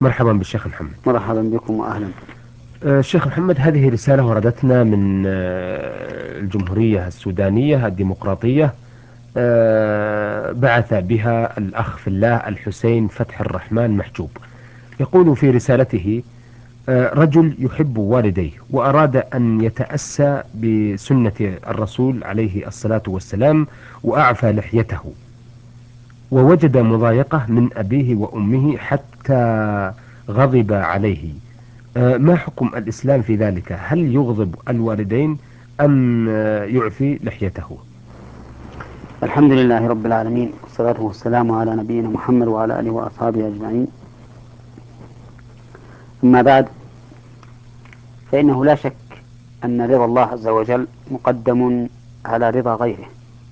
مرحبا بالشيخ محمد. مرحبا بكم وأهلا. الشيخ محمد، هذه رسالة وردتنا من الجمهورية السودانية الديمقراطية. بعث بها الأخ في الله الحسين فتح الرحمن محجوب. يقول في رسالته: رجل يحب والديه وأراد أن يتأسى بسنة الرسول عليه الصلاة والسلام، وأعفى لحيته، ووجد مضايقة من أبيه وأمه حتى غضب عليه. ما حكم الإسلام في ذلك؟ هل يغضب الوالدين أم يعفي لحيته؟ الحمد لله رب العالمين، والصلاة والسلام على نبينا محمد وعلى آله وأصحابه أجمعين. أما بعد، فإنه لا شك أن رضا الله عز وجل مقدم على رضا غيره،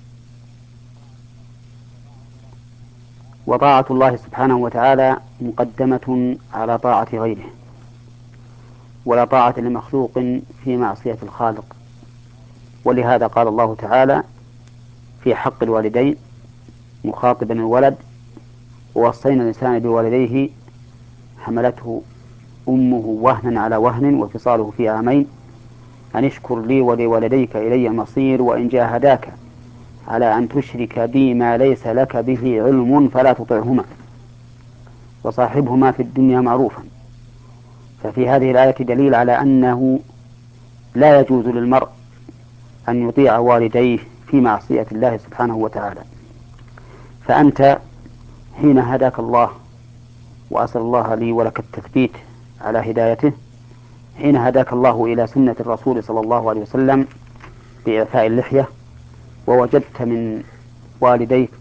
وطاعة الله سبحانه وتعالى مقدمة على طاعة غيره، ولا طاعة لمخلوق في معصية الخالق. ولهذا قال الله تعالى في حق الوالدين مخاطبا الولد: ووصينا الإنسان بوالديه حملته أمه وهنا على وهن وفصاله في عامين أن اشكر لي ولوالديك إلي المصير وإن جاهداك على أن تشرك بي ما ليس لك به علم فلا تطعهما وصاحبهما في الدنيا معروفا. ففي هذه الآية دليل على أنه لا يجوز للمرء أن يطيع والديه في معصية الله سبحانه وتعالى. فأنت حين هداك الله، وأسأل الله لي ولك التثبيت على هدايته، حين هداك الله إلى سنة الرسول صلى الله عليه وسلم بإعفاء اللحية، ووجدت من والديك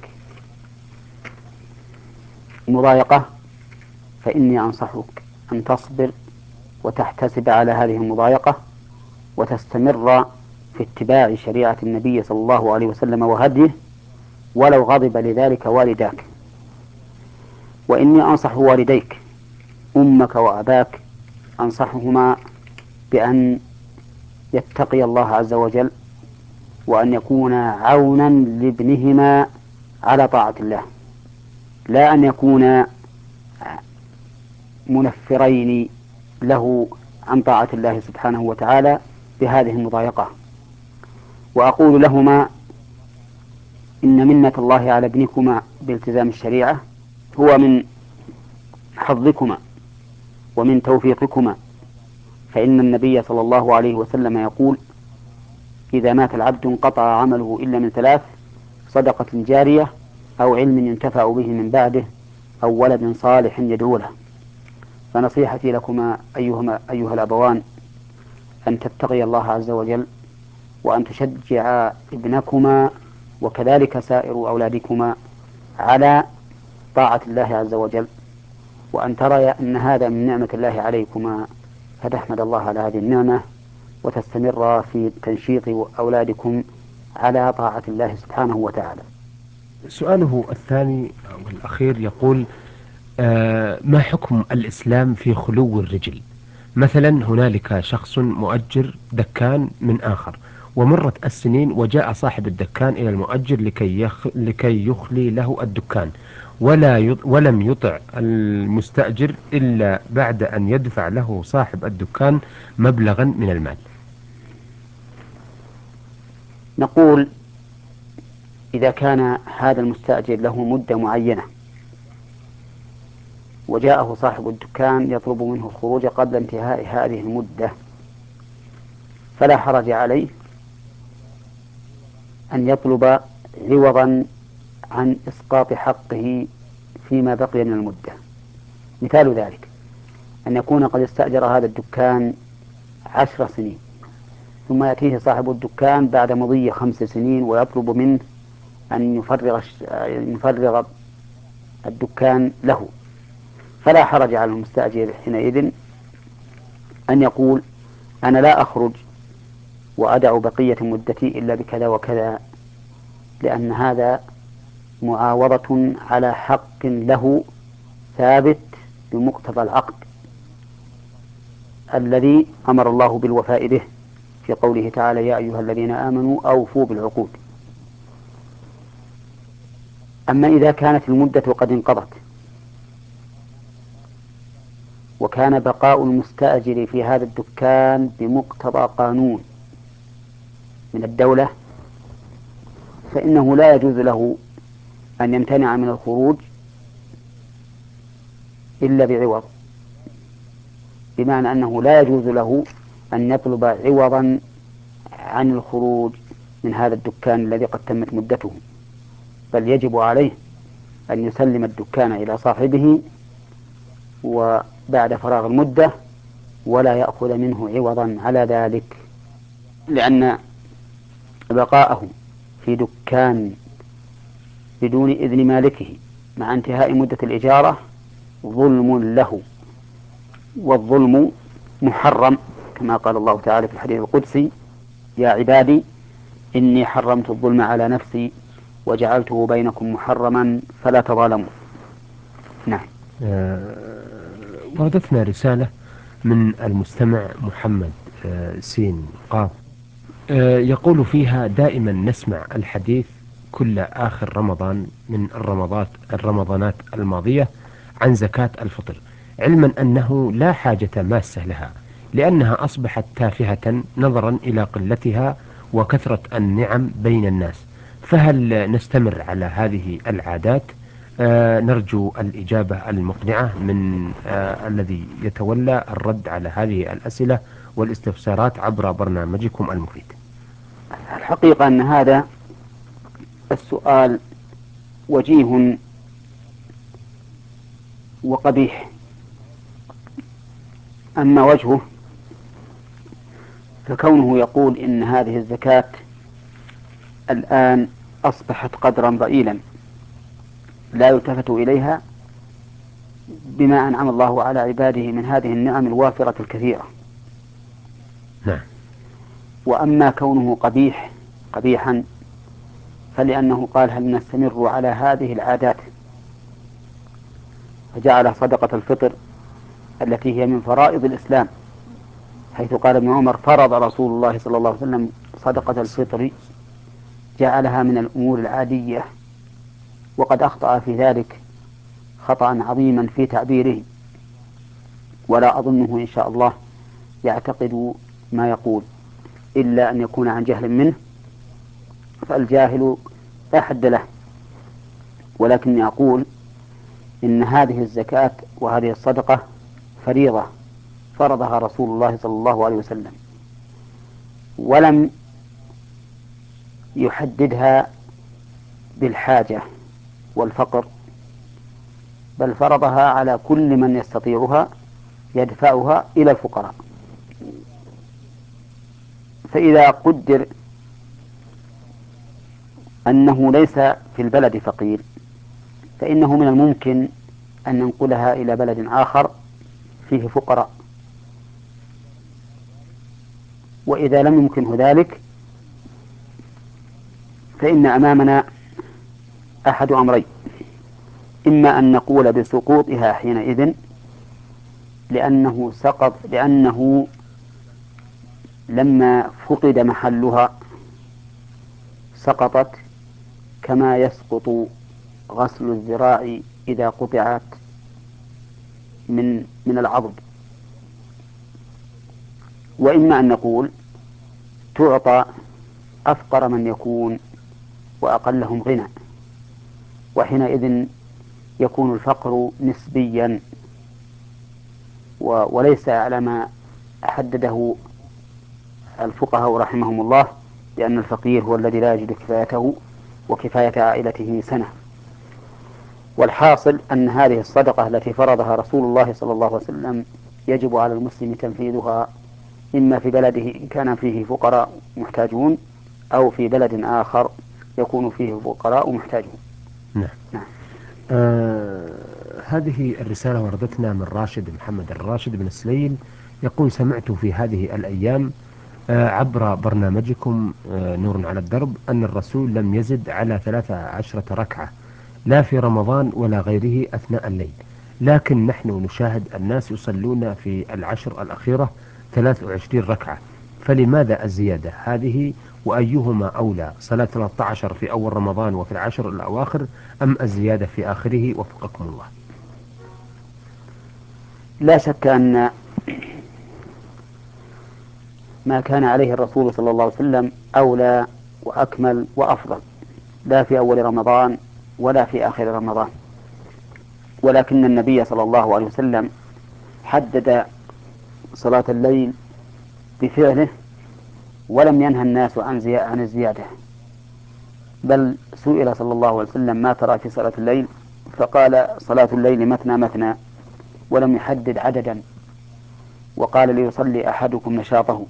مضايقة، فإني أنصحك أن تصبر وتحتسب على هذه المضايقة، وتستمر في اتباع شريعة النبي صلى الله عليه وسلم وهديه، ولو غضب لذلك والداك. وإني أنصح والديك أمك وأباك، أنصحهما بأن يتقي الله عز وجل، وأن يكونا عونا لابنهما على طاعة الله، لا أن يكونا منفرين له عن طاعة الله سبحانه وتعالى بهذه المضايقة. وأقول لهما: إن منة الله على ابنكما بالتزام الشريعة هو من حظكما ومن توفيقكما، فإن النبي صلى الله عليه وسلم يقول: إذا مات العبد انقطع عمله إلا من ثلاث: صدقة جارية، أو علم ينتفع به من بعده، أو ولد صالح يدعو له. فنصيحتي لكما أيها الأبوان أن تتقي الله عز وجل، وأن تشجع ابنكما وكذلك سائر أولادكما على طاعة الله عز وجل، وأن ترى أن هذا من نعمة الله عليكما، فتحمد الله على هذه النعمة، وتستمر في تنشيط أولادكم على طاعة الله سبحانه وتعالى. سؤاله الثاني والأخير يقول: ما حكم الإسلام في خلو الرجل؟ مثلا هنالك شخص مؤجر دكان من آخر، ومرت السنين وجاء صاحب الدكان إلى المؤجر لكي يخلي له الدكان، ولم يطع المستأجر إلا بعد أن يدفع له صاحب الدكان مبلغا من المال. نقول: إذا كان هذا المستأجر له مدة معينة، وجاءه صاحب الدكان يطلب منه الخروج قبل انتهاء هذه المدة، فلا حرج عليه أن يطلب عوضا عن إسقاط حقه فيما بقي من المدة. مثال ذلك أن يكون قد استأجر هذا الدكان 10 سنين، ثم يأتيه صاحب الدكان بعد مضي 5 سنين ويطلب منه أن يفرغ الدكان له، فلا حرج على المستأجر حينئذ أن يقول: أنا لا أخرج وأدع بقية مدتي إلا بكذا وكذا، لأن هذا معاوضة على حق له ثابت بمقتضى العقد الذي أمر الله بالوفاء به في قوله تعالى: يا أيها الذين آمنوا أوفوا بالعقود. أما إذا كانت المدة قد انقضت وكان بقاء المستأجر في هذا الدكان بمقتضى قانون من الدولة، فإنه لا يجوز له أن يمتنع من الخروج إلا بعوض، بمعنى أنه لا يجوز له أن يطلب عوضا عن الخروج من هذا الدكان الذي قد تمت مدته، بل يجب عليه أن يسلم الدكان إلى صاحبه وبعد فراغ المدة، ولا يأخذ منه عوضا على ذلك، لأن بقاءه في دكان بدون إذن مالكه مع انتهاء مدة الإجارة ظلم له، والظلم محرم، كما قال الله تعالى في الحديث القدسي: يا عبادي إني حرمت الظلم على نفسي وجعلته بينكم محرما فلا تظالموا. نعم. وردتنا رسالة من المستمع محمد سين قاف، يقول فيها: دائما نسمع الحديث كل آخر رمضان من الرمضانات الماضية عن زكاة الفطر، علما أنه لا حاجة ماسة لها، لأنها أصبحت تافهة نظرا إلى قلتها وكثرة النعم بين الناس، فهل نستمر على هذه العادات؟ نرجو الإجابة المقنعة من الذي يتولى الرد على هذه الأسئلة والاستفسارات عبر برنامجكم المفيد. الحقيقة أن هذا السؤال وجيه وقبيح. أما وجهه فكونه يقول إن هذه الزكاة الآن أصبحت قدرا ضئيلا لا يلتفت إليها بما أنعم الله على عباده من هذه النعم الوافرة الكثيرة. نعم. وأما كونه قبيحا فلأنه قال: هل نستمر على هذه العادات؟ فجعل صدقة الفطر التي هي من فرائض الإسلام، حيث قال ابن عمر: فرض رسول الله صلى الله عليه وسلم صدقة الفطر، جعلها من الأمور العادية، وقد أخطأ في ذلك خطأ عظيما في تعبيره، ولا أظنه إن شاء الله يعتقد ما يقول إلا أن يكون عن جهل منه، فالجاهل لا حد له. ولكني أقول إن هذه الزكاة وهذه الصدقة فريضة فرضها رسول الله صلى الله عليه وسلم، ولم يحددها بالحاجة والفقر، بل فرضها على كل من يستطيعها يدفعها إلى الفقراء. فإذا قدر أنه ليس في البلد فقير، فإنه من الممكن أن ننقلها إلى بلد آخر فيه فقراء. وإذا لم يمكنه ذلك فإن أمامنا أحد أمرين: إما أن نقول بسقوطها حينئذ لأنه لما فقد محلها سقطت، كما يسقط غسل الذراع إذا قطعت من العضد. وإما أن نقول تعطى أفقر من يكون وأقلهم غنى، وحينئذ يكون الفقر نسبيا وليس على ما حدده الفقهاء رحمهم الله، لأن الفقير هو الذي لا يجد كفايته وكفاية عائلته سنة. والحاصل أن هذه الصدقة التي فرضها رسول الله صلى الله عليه وسلم يجب على المسلم تنفيذها، إما في بلده إن كان فيه فقراء محتاجون، أو في بلد آخر يكون فيه فقراء محتاجون. نعم. نعم. هذه الرسالة وردتنا من راشد محمد الراشد بن سليل، يقول: سمعت في هذه الأيام عبر برنامجكم نور على الدرب أن الرسول لم يزد على 13 ركعة، لا في رمضان ولا غيره أثناء الليل، لكن نحن نشاهد الناس يصلون في العشر الأخيرة 23 ركعة، فلماذا الزيادة هذه؟ وأيهما أولى، صلاة 13 في أول رمضان وفي العشر الأواخر، أم الزيادة في آخره؟ وفقكم الله. لا شك أن ما كان عليه الرسول صلى الله عليه وسلم أولى وأكمل وأفضل، لا في أول رمضان ولا في آخر رمضان، ولكن النبي صلى الله عليه وسلم حدد صلاة الليل بفعله، ولم ينهى الناس عن الزيادة، بل سئل صلى الله عليه وسلم ما ترى في صلاة الليل، فقال صلاة الليل مثنى مثنى، ولم يحدد عددا، وقال ليصلي أحدكم نشاطه.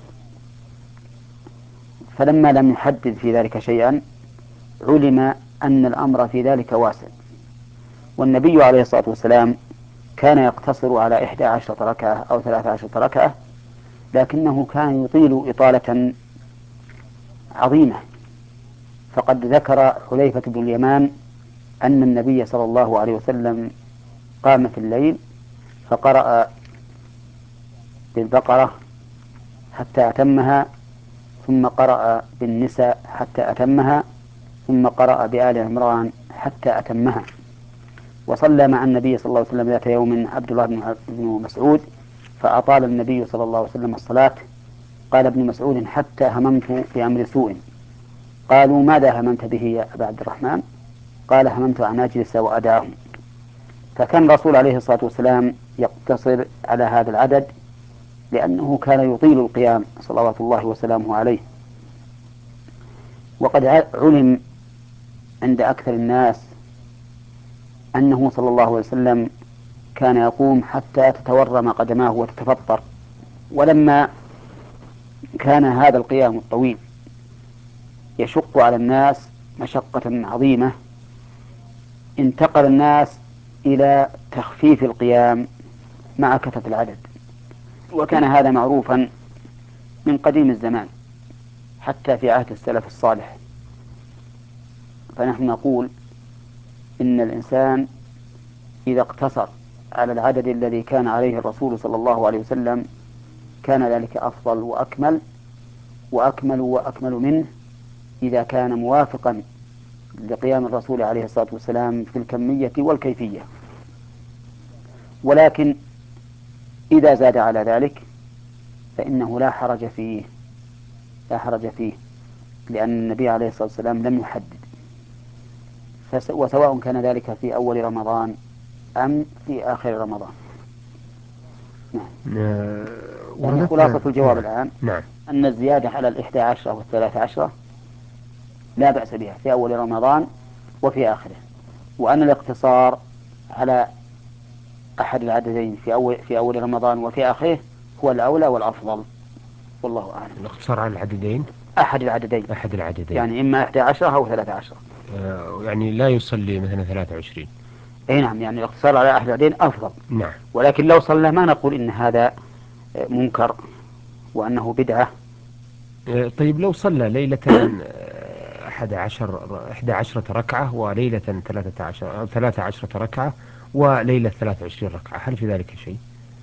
فلما لم يحدد في ذلك شيئا علم أن الأمر في ذلك واسع. والنبي عليه الصلاة والسلام كان يقتصر على 11 ركعة أو 13 ركعة، لكنه كان يطيل إطالة عظيمة. فقد ذكر حذيفة بن اليمان أن النبي صلى الله عليه وسلم قام في الليل فقرأ بالبقرة حتى أتمها، ثم قرأ بالنساء حتى أتمها، ثم قرأ بآل عمران حتى أتمها. وصلى مع النبي صلى الله عليه وسلم ذات يوم عبد الله بن مسعود، فأطال النبي صلى الله عليه وسلم الصلاة. قال ابن مسعود حتى هممت بأمر سوء. قالوا ماذا هممت به يا أبا عبد الرحمن؟ قال هممت أن أجلس وأدعهم. فكان الرسول عليه الصلاة والسلام يقتصر على هذا العدد، لأنه كان يطيل القيام صلوات الله وسلامه عليه. وقد علم عند أكثر الناس أنه صلى الله عليه وسلم كان يقوم حتى تتورم قدماه وتتفطر. ولما كان هذا القيام الطويل يشق على الناس مشقة عظيمة، انتقل الناس إلى تخفيف القيام مع كثرة العدد، وكان هذا معروفا من قديم الزمان حتى في عهد السلف الصالح. فنحن نقول إن الإنسان إذا اقتصر على العدد الذي كان عليه الرسول صلى الله عليه وسلم كان ذلك أفضل وأكمل منه، إذا كان موافقا لقيام الرسول عليه الصلاة والسلام في الكمية والكيفية. ولكن إذا زاد على ذلك فإنه لا حرج فيه، لأن النبي عليه الصلاة والسلام لم يحدد، وسواء كان ذلك في أول رمضان أم في آخر رمضان. نعم. يعني خلاصة الجواب الآن نعم. أن الزيادة على 11 و13 لا بأس بها في أول رمضان وفي آخره، وأن الاقتصار على أحد العددين في أول رمضان وفي آخره هو الأولى والأفضل، والله أعلم. الاقتصار على العددين، أحد العددين يعني إما 11 أو 13. يعني لا يصلي مثلا 23. أي نعم، يعني الاقتصار على أحد العددين أفضل. نعم. ولكن لو صلى ما نقول إن هذا منكر وأنه بدعة. طيب لو صلى ليلة 11 ركعة، وليلة 13 أو 13 ركعة، وليلة 23 ركعة، هل في ذلك شيء؟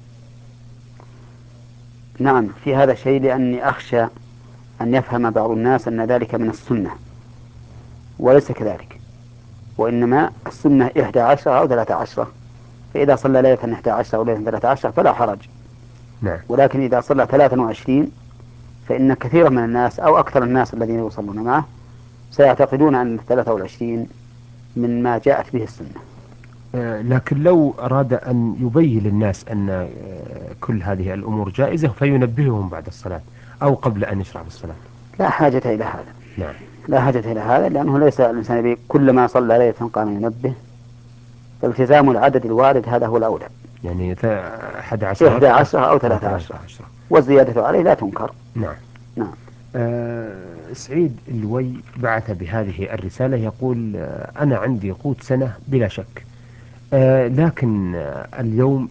نعم، في هذا شيء، لأني أخشى أن يفهم بعض الناس أن ذلك من السنة، وليس كذلك، وإنما السنة 11 أو 13. فإذا صلى ليلة 11 أو ليلة 13 فلا حرج. نعم. ولكن إذا صلى 23 فإن كثيرا من الناس أو أكثر الناس الذين يصلون معه سيعتقدون أن 23 من ما جاءت به السنة. لكن لو أراد أن يبين للناس أن كل هذه الأمور جائزة فينبههم بعد الصلاة أو قبل أن يشرع في الصلاة. لا حاجة إلى هذا. نعم. لا حاجة إلى هذا، لأنه ليس الإنسان كلما صلى ليلة قام ينبه، فالتزام العدد الوارد هذا هو الأولى. يعني 11 ركعة 11 أو أو 13، 13. والزيادة عليه لا تنكر. نعم. نعم. سعيد الوي بعث بهذه الرسالة يقول أنا عندي قوت سنة بلا شك، لكن اليوم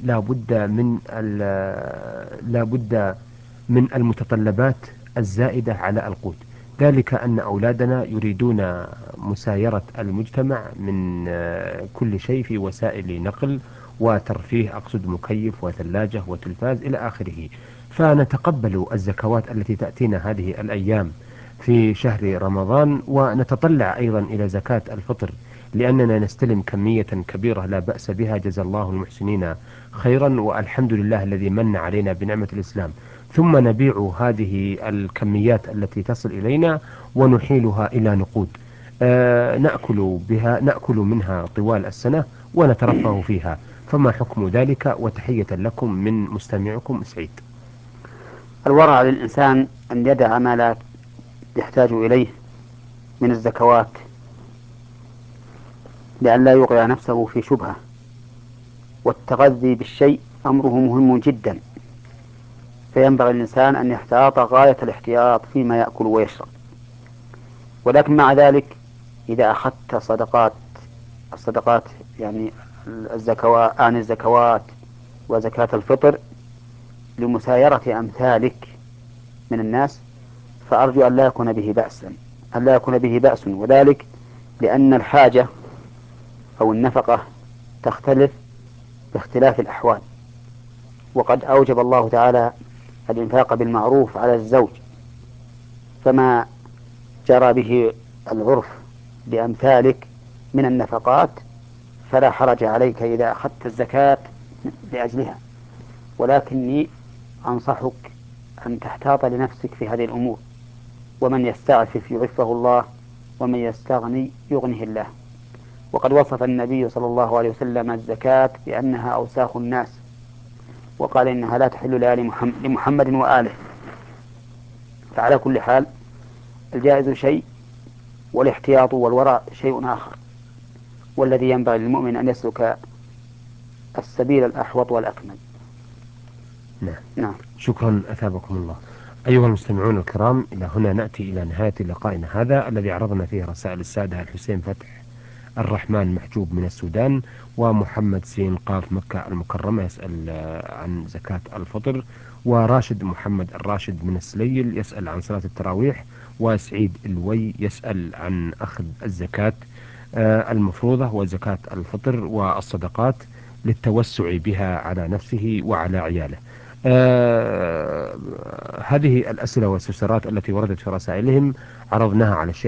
لا بد من المتطلبات الزائدة على القوت، ذلك أن أولادنا يريدون مسايرة المجتمع من كل شيء في وسائل نقل وترفيه، أقصد مكيف وثلاجة وتلفاز إلى آخره، فنتقبل الزكوات التي تأتينا هذه الأيام في شهر رمضان، ونتطلع أيضا إلى زكاة الفطر لأننا نستلم كمية كبيرة لا بأس بها، جزا الله المحسنين خيرا، والحمد لله الذي من علينا بنعمة الإسلام. ثم نبيع هذه الكميات التي تصل إلينا ونحيلها إلى نقود، نأكل منها طوال السنة ونترفه فيها. فما حكم ذلك؟ وتحية لكم من مستمعكم سعيد. الورع للإنسان أن يدع ما لا يحتاج إليه من الزكوات لئلا يوقع نفسه في شبهة، والتغذي بالشيء أمره مهم جدا، فينبغي الإنسان أن يحتاط غاية الاحتياط فيما يأكل ويشرب. ولكن مع ذلك إذا أخذت الصدقات يعني الزكوات عن الزكوات وزكاة الفطر لمسايرة أمثالك من الناس، فأرجو أن لا يكون به بأس، وذلك لأن الحاجة أو النفقة تختلف باختلاف الأحوال. وقد أوجب الله تعالى الإنفاق بالمعروف على الزوج، فما جرى به العرف لأمثالك من النفقات فلا حرج عليك إذا أخذت الزكاة لأجلها. ولكني أنصحك أن تحتاط لنفسك في هذه الأمور، ومن يستعفف يعفه الله، ومن يستغني يغنه الله. وقد وصف النبي صلى الله عليه وسلم الزكاة بأنها أوساخ الناس، وقال إنها لا تحل لا لمحمد وآله. فعلى كل حال الجائز شيء والاحتياط والورع شيء آخر، والذي ينبغي للمؤمن أن يسلك السبيل الأحوط والأكمل. نعم. نعم. شكرا أثابكم الله. أيها المستمعون الكرام، إلى هنا نأتي إلى نهاية لقائنا هذا الذي عرضنا فيه رسائل السادة الحسين فتح الرحمن محجوب من السودان، ومحمد سين قاف مكة المكرمة يسأل عن زكاة الفطر، وراشد محمد الراشد من السليل يسأل عن صلاة التراويح، وسعيد الوي يسأل عن أخذ الزكاة المفروضة وزكاة الفطر والصدقات للتوسع بها على نفسه وعلى عياله. هذه الأسئلة والاستفسارات التي وردت في رسائلهم عرضناها على الشيخ